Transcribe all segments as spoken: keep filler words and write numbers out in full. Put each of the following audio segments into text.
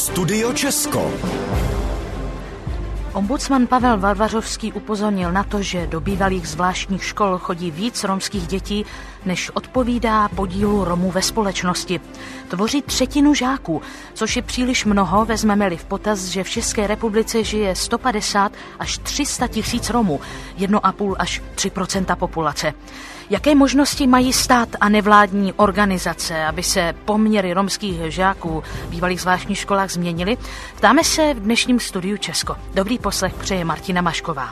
Studio Česko. Ombudsman Pavel Varvařovský upozornil na to, že do bývalých zvláštních škol chodí víc romských dětí, než odpovídá podílu Romů ve společnosti. Tvoří třetinu žáků, což je příliš mnoho, vezmeme-li v potaz, že v České republice žije sto padesát až tři sta tisíc Romů, jedna celá pět až tři procenta populace. Jaké možnosti mají stát a nevládní organizace, aby se poměry romských žáků v bývalých zvláštních školách změnily? Ptáme se v dnešním studiu Česko. Dobrý poslech přeje Martina Mašková.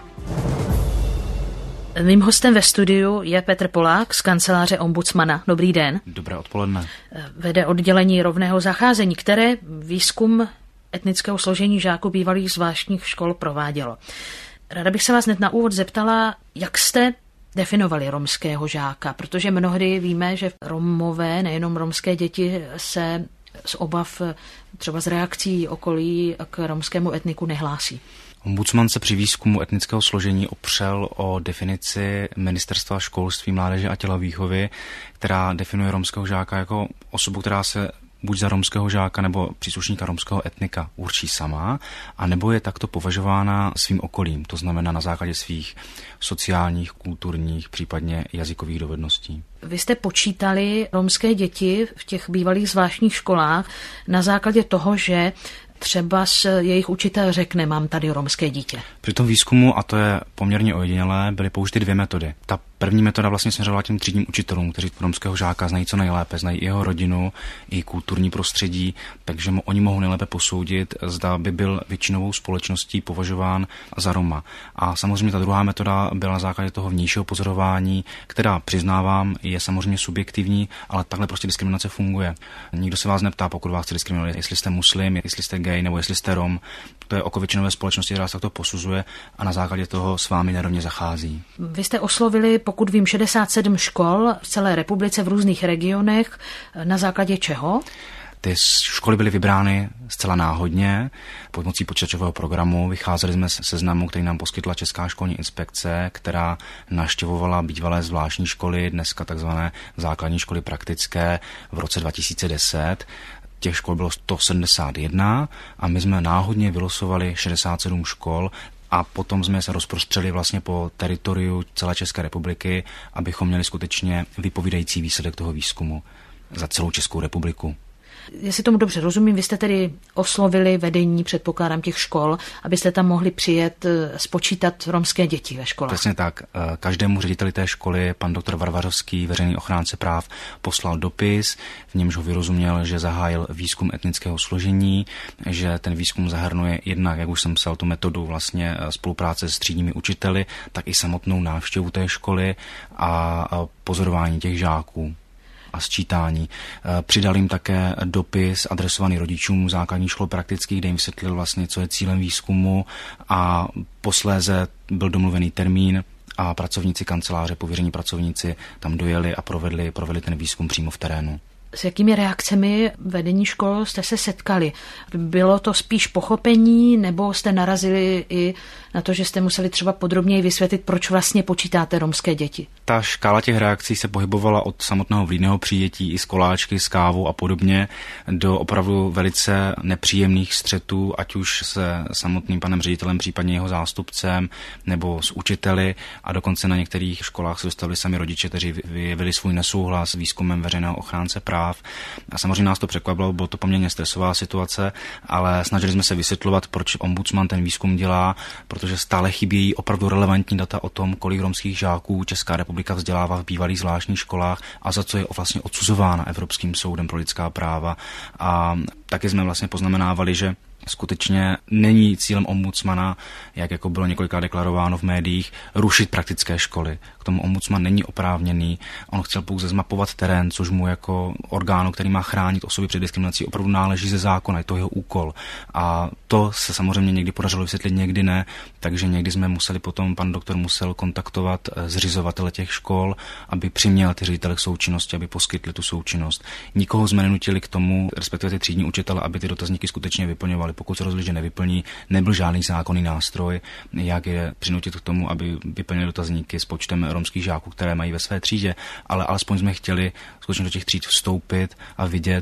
Mým hostem ve studiu je Petr Polák z kanceláře ombudsmana. Dobrý den. Dobré odpoledne. Vede oddělení rovného zacházení, které výzkum etnického složení žáků bývalých zvláštních škol provádělo. Ráda bych se vás hned na úvod zeptala, jak jste definovali romského žáka, protože mnohdy víme, že Romové, nejenom romské děti, se z obav třeba z reakcí okolí k romskému etniku nehlásí. Ombudsman se při výzkumu etnického složení opřel o definici Ministerstva školství, mládeže a tělovýchovy, která definuje romského žáka jako osobu, která se buď za romského žáka nebo příslušníka romského etnika určí sama, anebo je takto považována svým okolím, to znamená na základě svých sociálních, kulturních, případně jazykových dovedností. Vy jste počítali romské děti v těch bývalých zvláštních školách na základě toho, že třeba jejich učitel řekne, mám tady romské dítě. Při tom výzkumu, a to je poměrně ojedinělé, byly použity dvě metody. Ta první metoda vlastně směřovala těm třídním učitelům, kteří romského žáka znají co nejlépe, znají jeho rodinu, i kulturní prostředí, takže mu, oni mohou nejlépe posoudit, zda by byl většinovou společností považován za Roma. A samozřejmě ta druhá metoda byla na základě toho vnějšího pozorování, která, přiznávám, je samozřejmě subjektivní, ale takhle prostě diskriminace funguje. Nikdo se vás neptá, pokud vás chce diskriminovat, jestli jste muslim, jestli jste gay nebo jestli jste Rom. To je oko většinové společnosti, která se takto posuzuje a na základě toho s vámi nerovně zachází. Vy jste oslovili, pokud vím, šedesát sedm škol v celé republice v různých regionech. Na základě čeho? Ty školy byly vybrány zcela náhodně pomocí počítačového programu. Vycházeli jsme z seznamu, který nám poskytla Česká školní inspekce, která navštěvovala bývalé zvláštní školy, dneska takzvané základní školy praktické v roce dva tisíce deset. Těch škol bylo sto sedmdesát jedna a my jsme náhodně vylosovali šedesát sedm škol a potom jsme se rozprostřeli vlastně po teritoriu celé České republiky, abychom měli skutečně vypovídající výsledek toho výzkumu za celou Českou republiku. Jestli tomu dobře rozumím, vy jste tedy oslovili vedení, předpokládám, těch škol, abyste tam mohli přijet spočítat romské děti ve školách. Přesně tak. Každému řediteli té školy pan doktor Varvařovský, veřejný ochránce práv, poslal dopis, v němž ho vyrozuměl, že zahájil výzkum etnického složení, že ten výzkum zahrnuje jednak, jak už jsem psal, tu metodu vlastně spolupráce s třídními učiteli, tak i samotnou návštěvu té školy a pozorování těch žáků a sčítání. Přidal jim také dopis adresovaný rodičům základních škol praktických, kde jim vysvětlil vlastně, co je cílem výzkumu a posléze byl domluvený termín a pracovníci kanceláře, pověření pracovníci tam dojeli a provedli, provedli ten výzkum přímo v terénu. S jakými reakcemi vedení škol jste se setkali? Bylo to spíš pochopení, nebo jste narazili i na to, že jste museli třeba podrobněji vysvětlit, proč vlastně počítáte romské děti? Ta škála těch reakcí se pohybovala od samotného vlídného přijetí i z koláčky, s kávou a podobně do opravdu velice nepříjemných střetů, ať už se samotným panem ředitelem, případně jeho zástupcem, nebo s učiteli, a dokonce na některých školách se dostavili sami rodiče, kteří vyjevili svůj nesouhlas s výzkumem veřejného ochránce práv. A samozřejmě nás to překvapilo, bylo to poměrně stresová situace, ale snažili jsme se vysvětlovat, proč ombudsman ten výzkum dělá, protože stále chybějí opravdu relevantní data o tom, kolik romských žáků Česká republika vzdělává v bývalých zvláštních školách a za co je vlastně odsuzována Evropským soudem pro lidská práva. A taky jsme vlastně poznamenávali, že skutečně není cílem ombudsmana, jak jako bylo několikrát deklarováno v médiích, rušit praktické školy. K tomu ombudsman není oprávněný. On chtěl pouze zmapovat terén, což mu jako orgánu, který má chránit osoby před diskriminací, opravdu náleží ze zákona, je to jeho úkol. A to se samozřejmě někdy podařilo vysvětlit, někdy ne, takže někdy jsme museli potom, pan doktor musel kontaktovat zřizovatele těch škol, aby přiměl ty ředitele k součinnosti, aby poskytli tu součinnost. Nikoho jsme nenutili k tomu, respektive ty třídní učitele, aby ty dotazníky skutečně vyplňovali. Pokud se rozhodli, že nevyplní, nebyl žádný zákonný nástroj, jak je přinutit k tomu, aby vyplnili dotazníky s počtem romských žáků, které mají ve své třídě, ale alespoň jsme chtěli skutečně do těch tříd vstoupit a vidět,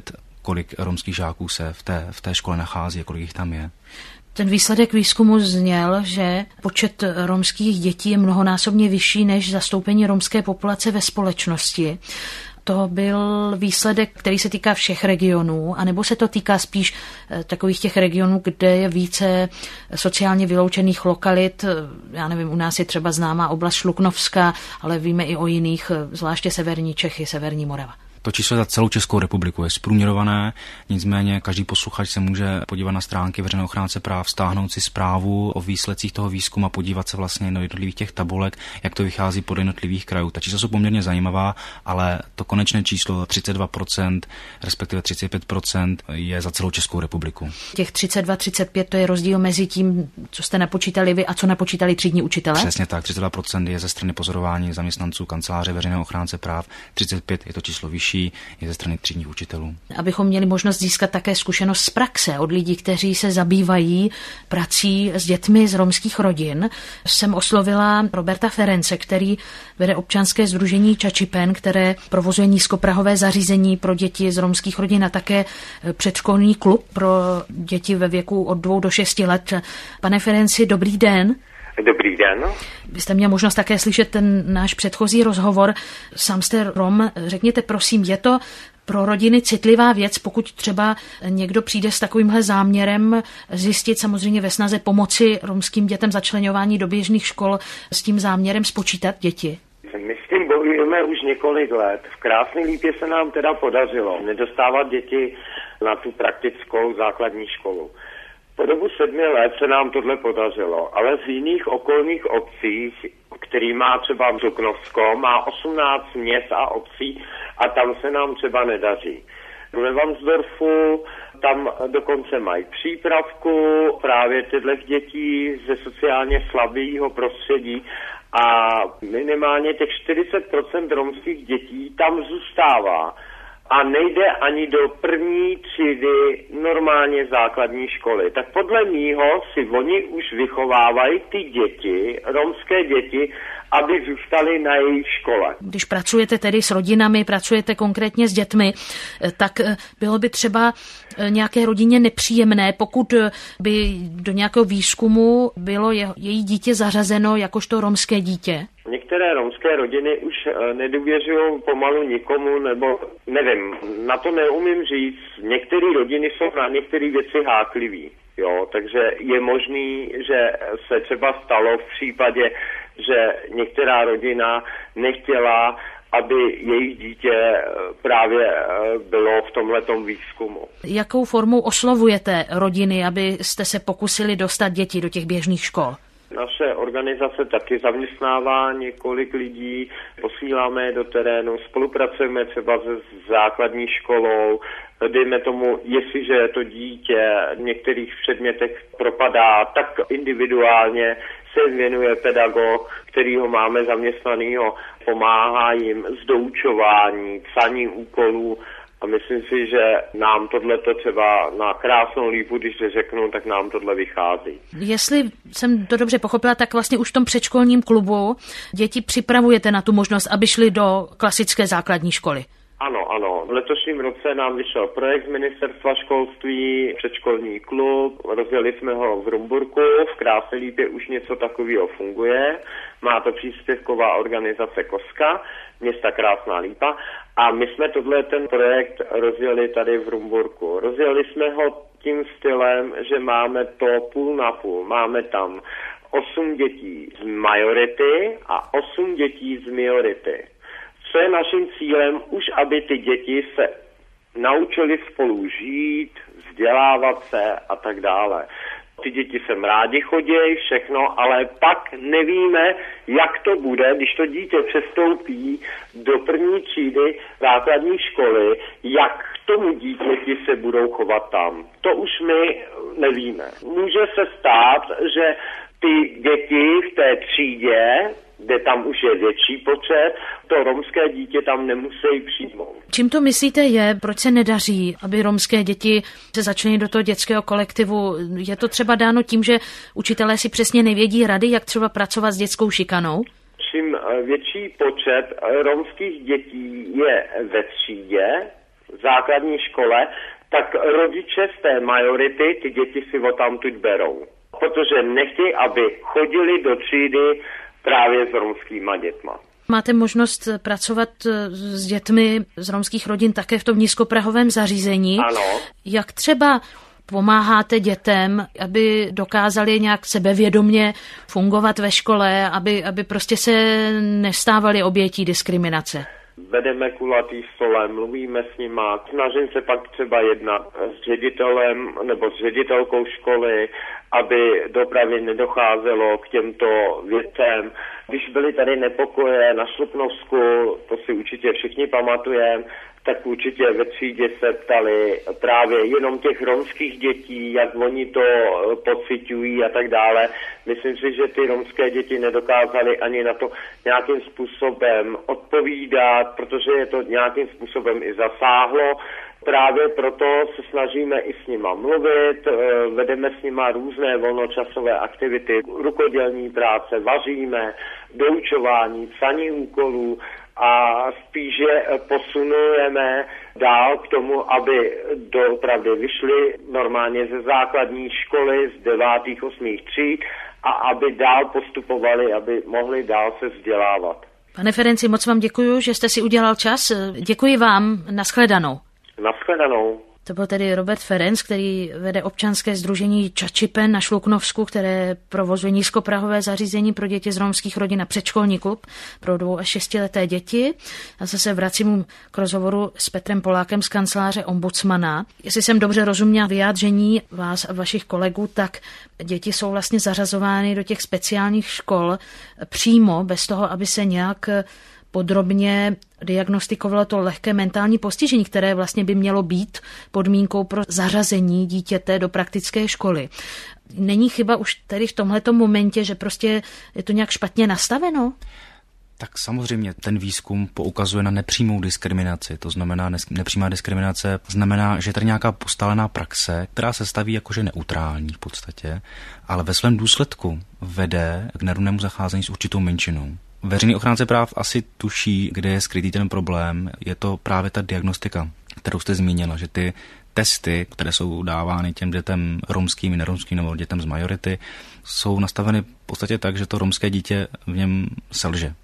kolik romských žáků se v té, v té škole nachází a kolik jich tam je. Ten výsledek výzkumu zněl, že počet romských dětí je mnohonásobně vyšší než zastoupení romské populace ve společnosti. To byl výsledek, který se týká všech regionů, anebo se to týká spíš takových těch regionů, kde je více sociálně vyloučených lokalit. Já nevím, u nás je třeba známá oblast Šluknovska, ale víme i o jiných, zvláště severní Čechy, severní Morava. To číslo za celou Českou republiku je zprůměrované, nicméně každý posluchač se může podívat na stránky veřejného ochránce práv, stáhnout si zprávu o výsledcích toho výzkumu a podívat se vlastně na jednotlivých těch tabulek, jak to vychází podle jednotlivých krajů. Ta čísla jsou poměrně zajímavá, ale to konečné číslo třicet dva procent, respektive třicet pět procent je za celou Českou republiku. Těch třicet dva třicet pět to je rozdíl mezi tím, co jste napočítali vy a co napočítali třídní učitelé? Přesně tak, třicet dva procent je ze strany pozorování zaměstnanců kanceláře veřejného ochránce práv, třicet pět je to číslo vyšší, je ze strany třídních učitelů. Abychom měli možnost získat také zkušenost z praxe od lidí, kteří se zabývají prací s dětmi z romských rodin, jsem oslovila Roberta Ference, který vede občanské sdružení Čačipen, které provozuje nízkoprahové zařízení pro děti z romských rodin a také předškolní klub pro děti ve věku od dvou do šesti let. Pane Ferenci, dobrý den. Dobrý den. Vy jste měl možnost také slyšet ten náš předchozí rozhovor. Sám jste Rom. Řekněte prosím, je to pro rodiny citlivá věc, pokud třeba někdo přijde s takovýmhle záměrem zjistit samozřejmě ve snaze pomoci romským dětem začleňování do běžných škol, s tím záměrem spočítat děti? My s tím bojujeme už několik let. V Krásné Lípě se nám teda podařilo nedostávat děti na tu praktickou základní školu. Po dobu sedmi let se nám tohle podařilo, ale v jiných okolních obcích, který má třeba Žuknovsko, má osmnáct měst a obcí a tam se nám třeba nedaří. Ve Varnsdorfu tam dokonce mají přípravku právě tyhle dětí ze sociálně slabého prostředí a minimálně těch čtyřicet procent romských dětí tam zůstává. A nejde ani do první třídy normálně základní školy. Tak podle mýho si oni už vychovávají ty děti, romské děti, aby zůstali na jejich škole. Když pracujete tedy s rodinami, pracujete konkrétně s dětmi, tak bylo by třeba nějaké rodině nepříjemné, pokud by do nějakého výzkumu bylo její dítě zařazeno jakožto romské dítě? Některé romské rodiny už nedůvěřují pomalu nikomu, nebo nevím, na to neumím říct. Některé rodiny jsou na některé věci hákliví, jo, takže je možný, že se třeba stalo v případě, že některá rodina nechtěla, aby jejich dítě právě bylo v tomhletom výzkumu. Jakou formou oslovujete rodiny, abyste se pokusili dostat děti do těch běžných škol? Naše organizace taky zaměstnává několik lidí, posíláme je do terénu, spolupracujeme třeba se základní školou, dejme tomu, jestliže to dítě v některých předmětech propadá, tak individuálně se věnuje pedagog, který ho máme zaměstnanýho, pomáhá jim s doučování, psaní úkolů. A myslím si, že nám tohleto třeba na Krásnou Lípu, když se řeknu, tak nám tohle vychází. Jestli jsem to dobře pochopila, tak vlastně už v tom předškolním klubu děti připravujete na tu možnost, aby šli do klasické základní školy. Ano, ano. V letošním roce nám vyšel projekt z Ministerstva školství, předškolní klub, rozjeli jsme ho v Rumburku, v Krásné Lípě už něco takového funguje, má to příspěvková organizace Koska, města Krásná Lípa a my jsme tohle ten projekt rozjeli tady v Rumburku. Rozjeli jsme ho tím stylem, že máme to půl na půl, máme tam osm dětí z majority a osm dětí z minority. Co je naším cílem, už aby ty děti se naučili spolu žít, vzdělávat se a tak dále. Ty děti sem rádi chodí, všechno, ale pak nevíme, jak to bude, když to dítě přestoupí do první třídy základní školy, jak k tomu dítěti se budou chovat tam. To už my nevíme. Může se stát, že ty děti v té třídě, kde tam už je větší počet, to romské dítě tam nemusí přijmout. Čím to myslíte je, proč se nedaří, aby romské děti se začaly do toho dětského kolektivu? Je to třeba dáno tím, že učitelé si přesně nevědí rady, jak třeba pracovat s dětskou šikanou? Čím větší počet romských dětí je ve třídě, v základní škole, tak rodiče z té majority ty děti si odtamtud berou. Protože nechtějí, aby chodili do třídy právě s romskýma dětma. Máte možnost pracovat s dětmi z romských rodin také v tom nízkoprahovém zařízení. Ano. Jak třeba pomáháte dětem, aby dokázali nějak sebevědomě fungovat ve škole, aby, aby prostě se nestávali obětí diskriminace? Vedeme kulatý stole, mluvíme s nima, snažím se pak třeba jednat s ředitelem nebo s ředitelkou školy, aby dopravě nedocházelo k těmto věcem. Když byly tady nepokoje na Šluknovsku, to si určitě všichni pamatujeme, tak určitě ve třídě se ptali právě jenom těch romských dětí, jak oni to pociťují a tak dále. Myslím si, že ty romské děti nedokázaly ani na to nějakým způsobem odpovídat, protože je to nějakým způsobem i zasáhlo. Právě proto se snažíme i s nima mluvit, vedeme s nima různé volnočasové aktivity, rukodělní práce, vaříme, doučování, psaní úkolů, a spíše posunujeme dál k tomu, aby doopravdy vyšli normálně ze základní školy z devátých, osmých tříd a aby dál postupovali, aby mohli dál se vzdělávat. Pane Ferenci, moc vám děkuji, že jste si udělal čas. Děkuji vám. Naschledanou. Naschledanou. To byl tedy Robert Ferenc, který vede občanské sdružení Čačipen na Šluknovsku, které provozuje nízkoprahové zařízení pro děti z romských rodin a předškolní klub pro dvou až šestileté děti. A zase vracím k rozhovoru s Petrem Polákem z kanceláře ombudsmana. Jestli jsem dobře rozuměla vyjádření vás a vašich kolegů, tak děti jsou vlastně zařazovány do těch speciálních škol přímo, bez toho, aby se nějak podrobně diagnostikovalo to lehké mentální postižení, které vlastně by mělo být podmínkou pro zařazení dítěte do praktické školy. Není chyba už tedy v tomhletom momentě, že prostě je to nějak špatně nastaveno? Tak samozřejmě ten výzkum poukazuje na nepřímou diskriminaci, to znamená nepřímá diskriminace znamená, že je tady nějaká ustálená praxe, která se staví jakože neutrální v podstatě, ale ve svém důsledku vede k nerovnému zacházení s určitou menšinou. Veřejný ochránce práv asi tuší, kde je skrytý ten problém. Je to právě ta diagnostika, kterou jste zmínila, že ty testy, které jsou dávány těm dětem romským, neromským nebo dětem z majority, jsou nastaveny v podstatě tak, že to romské dítě v něm selže.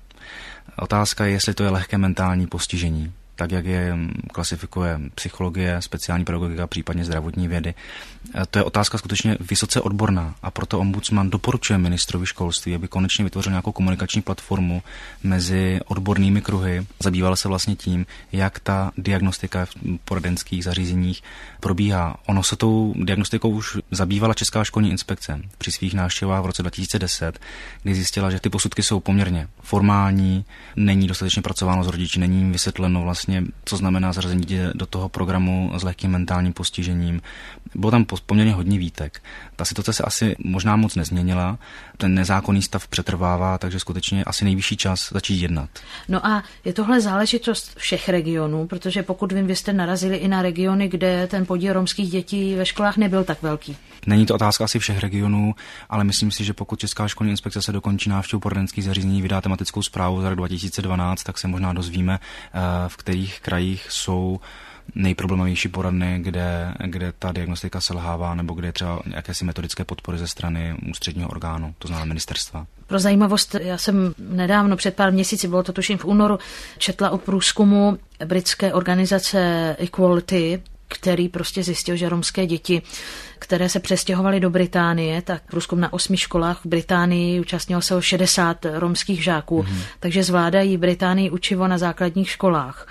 Otázka je, jestli to je lehké mentální postižení, tak jak je klasifikuje psychologie, speciální pedagogika, případně zdravotní vědy. To je otázka skutečně vysoce odborná a proto ombudsman doporučuje ministrovi školství, aby konečně vytvořil nějakou komunikační platformu mezi odbornými kruhy. Zabýval se vlastně tím, jak ta diagnostika v poradenských zařízeních probíhá. Ono se tou diagnostikou už zabývala Česká školní inspekce při svých návštěvách v roce dva tisíce deset, kdy zjistila, že ty posudky jsou poměrně formální, není dostatečně pracováno s rodiči, není jim vysvětleno vlastně, co znamená zařazení dítě do toho programu s lehkým mentálním postižením. Bylo tam poměrně hodně výtek. Ta situace se asi možná moc nezměnila, ten nezákonný stav přetrvává, takže skutečně asi nejvyšší čas začít jednat. No a je tohle záležitost všech regionů, protože pokud vím, vy jste narazili i na regiony, kde ten podíl romských dětí ve školách nebyl tak velký. Není to otázka asi všech regionů, ale myslím si, že pokud Česká školní inspekce se dokončí návštěvu poradenských zařízení, vydá tematickou zprávu za rok dva tisíce dvanáct, tak se možná dozvíme, v kterých krajích jsou nejproblemovější poradny, kde, kde ta diagnostika selhává nebo kde je třeba jakési metodické podpory ze strany ústředního orgánu, to znamená ministerstva. Pro zajímavost, já jsem nedávno před pár měsíci, bylo to tuším v únoru, četla o průzkumu britské organizace Equality, který prostě zjistil, že romské děti, které se přestěhovaly do Británie, tak průzkum na osmi školách v Británii účastnilo se o šedesát romských žáků, mm-hmm. takže zvládají v Británii učivo na základních školách.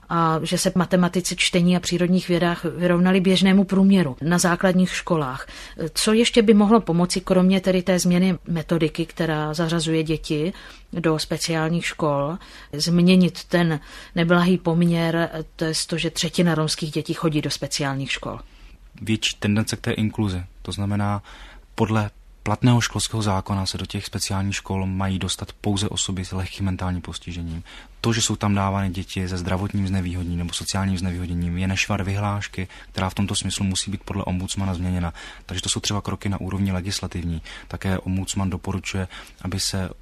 A že se matematici, čtení a přírodních vědách vyrovnali běžnému průměru na základních školách. Co ještě by mohlo pomoci, kromě tedy té změny metodiky, která zařazuje děti do speciálních škol, změnit ten neblahý poměr, to je to, že třetina romských dětí chodí do speciálních škol? Větší tendence k té inkluzi, to znamená podle platného školského zákona se do těch speciálních škol mají dostat pouze osoby s lehkým mentálním postižením. To, že jsou tam dávány děti se zdravotním znevýhodněním nebo sociálním znevýhodněním, je nešvar vyhlášky, která v tomto smyslu musí být podle ombudsmana změněna. Takže to jsou třeba kroky na úrovni legislativní. Také ombudsman doporučuje, aby se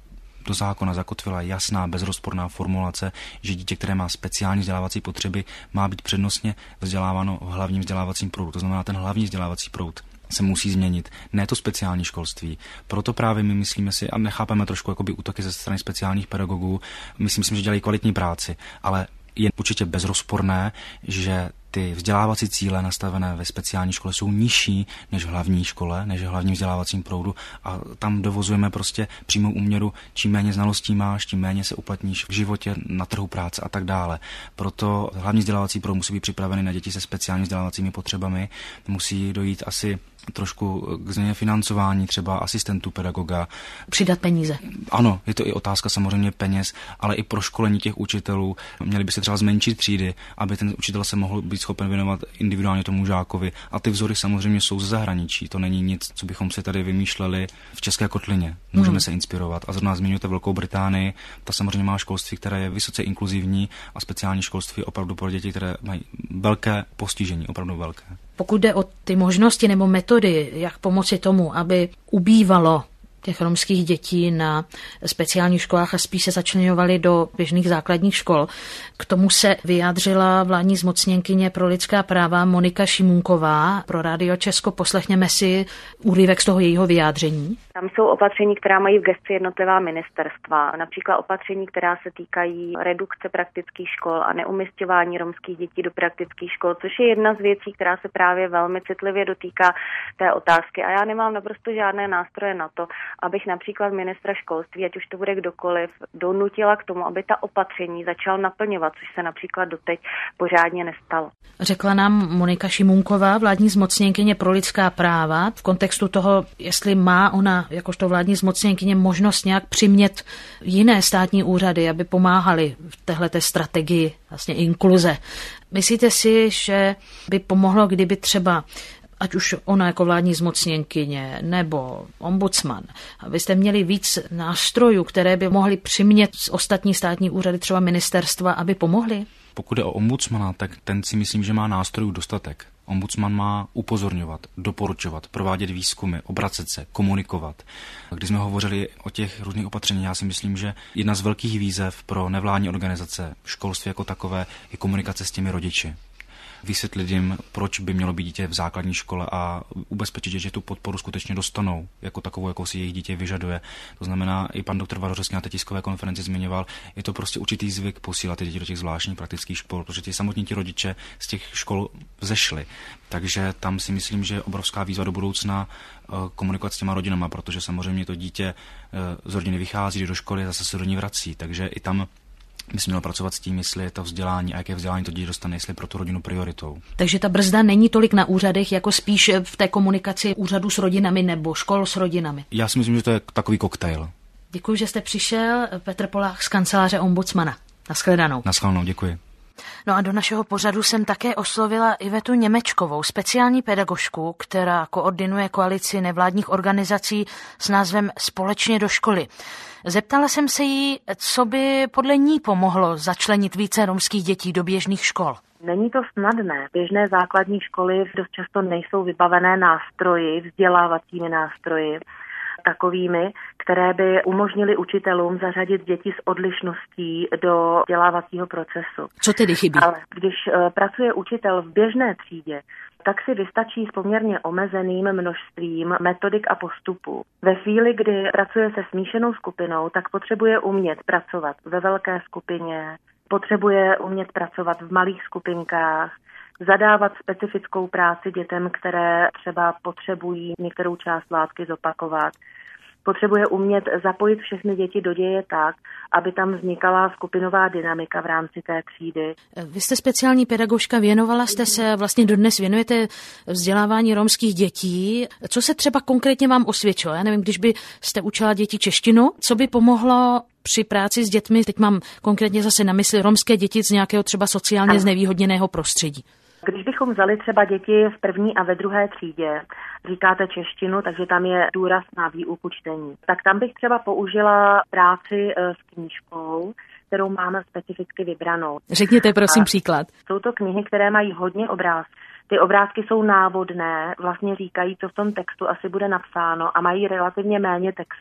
do zákona zakotvila jasná, bezrozporná formulace, že dítě, které má speciální vzdělávací potřeby, má být přednostně vzděláváno v hlavním vzdělávacím proudu. To znamená, ten hlavní vzdělávací proud se musí změnit, ne to speciální školství. Proto právě my myslíme si, a nechápeme trošku jakoby útoky ze strany speciálních pedagogů, myslím si, že dělají kvalitní práci, ale je určitě bezrozporné, že ty vzdělávací cíle nastavené ve speciální škole jsou nižší než v hlavní škole, než v hlavním vzdělávacím proudu a tam dovozujeme prostě přímou úměru, čím méně znalostí máš, tím méně se uplatníš v životě, na trhu práce a tak dále. Proto hlavní vzdělávací proud musí být připravený na děti se speciálními vzdělávacími potřebami, musí dojít asi trošku k změně financování třeba asistentů pedagoga. Přidat peníze. Ano, je to i otázka samozřejmě peněz, ale i pro školení těch učitelů. Měli by se třeba zmenšit třídy, aby ten učitel se mohl být schopen věnovat individuálně tomu žákovi. A ty vzory samozřejmě jsou ze zahraničí. To není nic, co bychom si tady vymýšleli v české kotlině. Můžeme hmm. se inspirovat. A zrovna zmiňujete Velkou Británii. Ta samozřejmě má školství, které je vysoce inkluzivní a speciální školství opravdu pro děti, které mají velké postižení, opravdu velké. Pokud jde o ty možnosti nebo metody, jak pomoci tomu, aby ubývalo těch romských dětí na speciálních školách a spíš se začleňovali do běžných základních škol. K tomu se vyjádřila vládní zmocněnkyně pro lidská práva Monika Šimunková pro Rádio Česko. Poslechněme si úryvek z toho jejího vyjádření. Tam jsou opatření, která mají v gesci jednotlivá ministerstva, například opatření, která se týkají redukce praktických škol a neumisťování romských dětí do praktických škol, což je jedna z věcí, která se právě velmi citlivě dotýká té otázky. A já nemám naprosto žádné nástroje na to, abych například ministra školství, ať už to bude kdokoliv, donutila k tomu, aby ta opatření začal naplňovat, což se například doteď pořádně nestalo. Řekla nám Monika Šimunková, vládní zmocněnkyně pro lidská práva, v kontextu toho, jestli má ona jakožto vládní zmocněnkyně možnost nějak přimět jiné státní úřady, aby pomáhali v téhleté strategii vlastně inkluze. Myslíte si, že by pomohlo, kdyby třeba ať už ona jako vládní zmocněnkyně nebo ombudsman, abyste měli víc nástrojů, které by mohly přimět z ostatní státní úřady, třeba ministerstva, aby pomohly? Pokud je o ombudsmana, tak ten si myslím, že má nástrojů dostatek. Ombudsman má upozorňovat, doporučovat, provádět výzkumy, obracet se, komunikovat. Když jsme hovořili o těch různých opatřeních, já si myslím, že jedna z velkých výzev pro nevládní organizace, školství jako takové, je komunikace s těmi rodiči. Vysvětlit jim, proč by mělo být dítě v základní škole a ubezpečit, že tu podporu skutečně dostanou, jako takovou, jakou si jejich dítě vyžaduje. To znamená, i pan doktor Varořeský na té tiskové konferenci zmiňoval, je to prostě určitý zvyk posílat ty děti do těch zvláštních praktických škol, protože ti samotní ti rodiče z těch škol vzešli. Takže tam si myslím, že je obrovská výzva do budoucna komunikovat s těma rodinama, protože samozřejmě to dítě z rodiny vychází do školy a zase se do ní vrací. Takže i tam by se mělo pracovat s tím, jestli je to vzdělání a jaké vzdělání to dítě dostane, jestli pro tu rodinu prioritou. Takže ta brzda není tolik na úřadech, jako spíš v té komunikaci úřadu s rodinami nebo škol s rodinami. Já si myslím, že to je takový koktejl. Děkuji, že jste přišel. Petr Polák z kanceláře ombudsmana. Naschledanou. Naschledanou, děkuji. No a do našeho pořadu jsem také oslovila Ivetu Němečkovou, speciální pedagožku, která koordinuje koalici nevládních organizací s názvem Společně do školy. Zeptala jsem se jí, co by podle ní pomohlo začlenit více romských dětí do běžných škol. Není to snadné. Běžné základní školy dost často nejsou vybavené nástroji, vzdělávacími nástroji, takovými, které by umožnily učitelům zařadit děti s odlišností do vzdělávacího procesu. Co tedy chybí? Ale když uh, pracuje učitel v běžné třídě, tak si vystačí s poměrně omezeným množstvím metodik a postupů. Ve chvíli, kdy pracuje se smíšenou skupinou, tak potřebuje umět pracovat ve velké skupině, potřebuje umět pracovat v malých skupinkách, zadávat specifickou práci dětem, které třeba potřebují některou část látky zopakovat. Potřebuje umět zapojit všechny děti do děje tak, aby tam vznikala skupinová dynamika v rámci té třídy. Vy jste speciální pedagožka, věnovala jste se, vlastně dodnes věnujete vzdělávání romských dětí. Co se třeba konkrétně vám osvědčilo? Já nevím, když by jste učila děti češtinu, co by pomohlo při práci s dětmi? Teď mám konkrétně zase na mysli romské děti z nějakého třeba sociálně ano. znevýhodněného prostředí. Když bychom vzali třeba děti v první a ve druhé třídě, říkáte češtinu, takže tam je důraz na výuku čtení, tak tam bych třeba použila práci s knížkou, kterou máme specificky vybranou. Řekněte prosím a příklad. Jsou to knihy, které mají hodně obrázků. Ty obrázky jsou návodné, vlastně říkají, co v tom textu asi bude napsáno a mají relativně méně textu.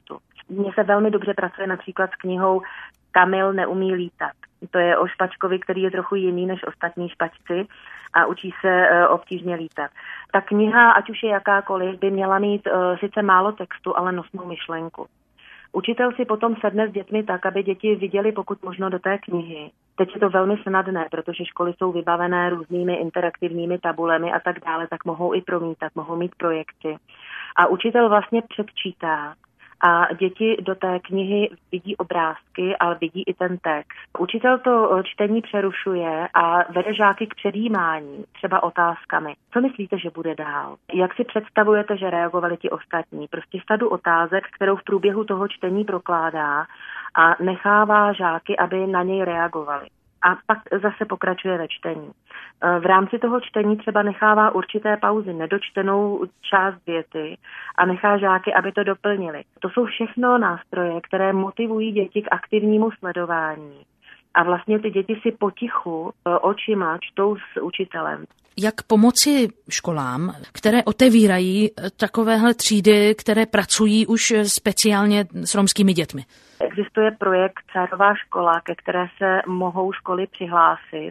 Mně se velmi dobře pracuje například s knihou Kamil neumí lítat. To je o špačkovi, který je trochu jiný než ostatní špačci a učí se obtížně lítat. Ta kniha, ať už je jakákoliv, by měla mít sice málo textu, ale nosnou myšlenku. Učitel si potom sedne s dětmi tak, aby děti viděli pokud možno do té knihy. Teď je to velmi snadné, protože školy jsou vybavené různými interaktivními tabulemi a tak dále, tak mohou i promítat, mohou mít projekty. A učitel vlastně předčítá a děti do té knihy vidí obrázky, ale vidí i ten text. Učitel to čtení přerušuje a vede žáky k předjímání, třeba otázkami. Co myslíte, že bude dál? Jak si představujete, že reagovali ti ostatní? Prostě sadu otázek, kterou v průběhu toho čtení prokládá a nechává žáky, aby na něj reagovali. A pak zase pokračuje ve čtení. V rámci toho čtení třeba nechává určité pauzy, nedočtenou část věty a nechá žáky, aby to doplnili. To jsou všechno nástroje, které motivují děti k aktivnímu sledování. A vlastně ty děti si potichu očima čtou s učitelem. Jak pomoci školám, které otevírají takovéhle třídy, které pracují už speciálně s romskými dětmi? Existuje projekt Cérová škola, ke které se mohou školy přihlásit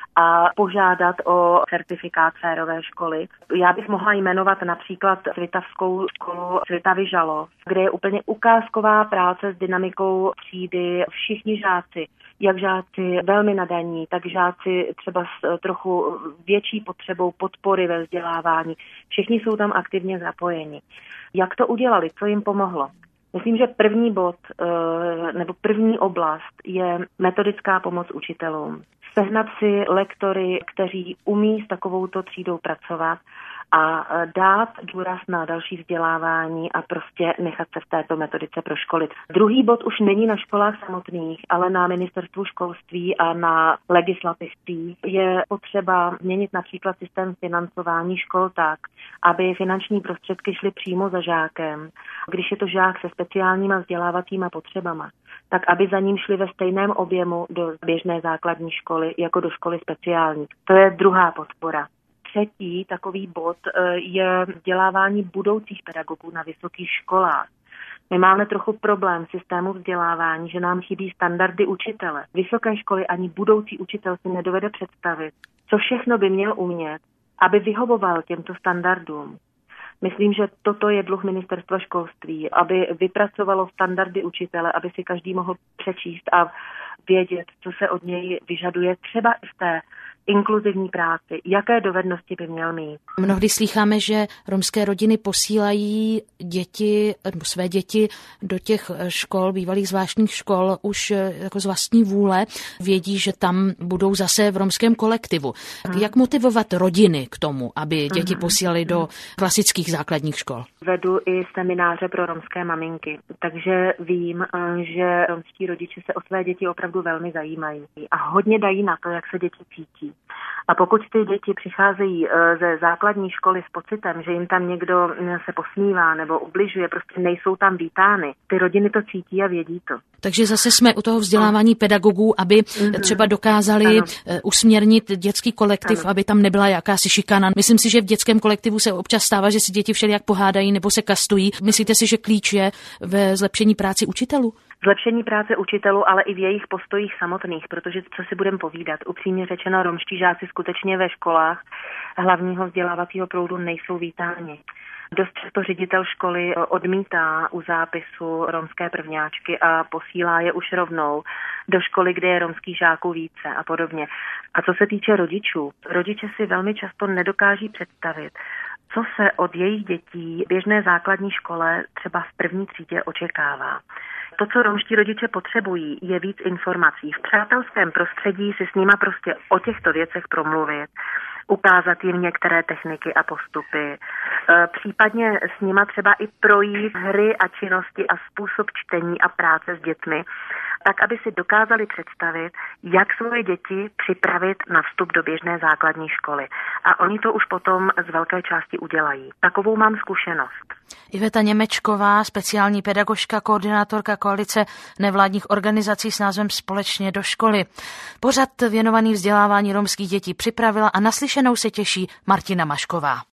a požádat o certifikát Cérové školy. Já bych mohla jmenovat například Svitavskou školu Svitavy Žalov, kde je úplně ukázková práce s dynamikou třídy. Všichni žáci, jak žáci velmi nadaní, tak žáci třeba s trochu větší potřebou podpory ve vzdělávání. Všichni jsou tam aktivně zapojeni. Jak to udělali? Co jim pomohlo? Myslím, že první bod nebo první oblast je metodická pomoc učitelům. Sehnat si lektory, kteří umí s takovouto třídou pracovat a dát důraz na další vzdělávání a prostě nechat se v této metodice proškolit. Druhý bod už není na školách samotných, ale na ministerstvu školství a na legislativství. Je potřeba změnit například systém financování škol tak, aby finanční prostředky šly přímo za žákem. Když je to žák se speciálníma vzdělávacíma potřebama, tak aby za ním šli ve stejném objemu do běžné základní školy jako do školy speciální. To je druhá podpora. Třetí takový bod je vzdělávání budoucích pedagogů na vysokých školách. My máme trochu problém v systému vzdělávání, že nám chybí standardy učitele. Vysoké školy ani budoucí učitel si nedovede představit, co všechno by měl umět, aby vyhovoval těmto standardům. Myslím, že toto je dluh ministerstva školství, aby vypracovalo standardy učitele, aby si každý mohl přečíst a vědět, co se od něj vyžaduje, třeba i v té inkluzivní práci, jaké dovednosti by měl mít. Mnohdy slýcháme, že romské rodiny posílají děti, nebo své děti do těch škol, bývalých zvláštních škol, už jako z vlastní vůle. Vědí, že tam budou zase v romském kolektivu. Hmm. Jak motivovat rodiny k tomu, aby děti posílali do klasických základních škol? Vedu i semináře pro romské maminky, takže vím, že romští rodiče se o své děti opravdu velmi zajímají a hodně dají na to, jak se děti cítí. A pokud ty děti přicházejí ze základní školy s pocitem, že jim tam někdo se posmívá nebo ubližuje, prostě nejsou tam vítány, ty rodiny to cítí a vědí to. Takže zase jsme u toho vzdělávání pedagogů, aby třeba dokázali ano. usměrnit dětský kolektiv, ano. aby tam nebyla jakási šikana. Myslím si, že v dětském kolektivu se občas stává, že si děti všelijak pohádají nebo se kastují. Myslíte si, že klíč je ve zlepšení práci učitelů? Zlepšení práce učitelů, ale i v jejich postojích samotných, protože co si budeme povídat, upřímně řečeno, romští žáci skutečně ve školách hlavního vzdělávacího proudu nejsou vítáni. Dost často ředitel školy odmítá u zápisu romské prvňáčky a posílá je už rovnou do školy, kde je romských žáků více a podobně. A co se týče rodičů, rodiče si velmi často nedokáží představit, co se od jejich dětí v běžné základní škole třeba v první třídě očekává. To, co romští rodiče potřebují, je víc informací. V přátelském prostředí si s nima prostě o těchto věcech promluvit, ukázat jim některé techniky a postupy, případně s nima třeba i projít hry a činnosti a způsob čtení a práce s dětmi, tak aby si dokázali představit, jak svoje děti připravit na vstup do běžné základní školy. A oni to už potom z velké části udělají. Takovou mám zkušenost. Iveta Němečková, speciální pedagožka, koordinátorka koalice nevládních organizací s názvem Společně do školy. Pořad věnovaný vzdělávání romských dětí připravila a naslyšenou se těší Martina Mašková.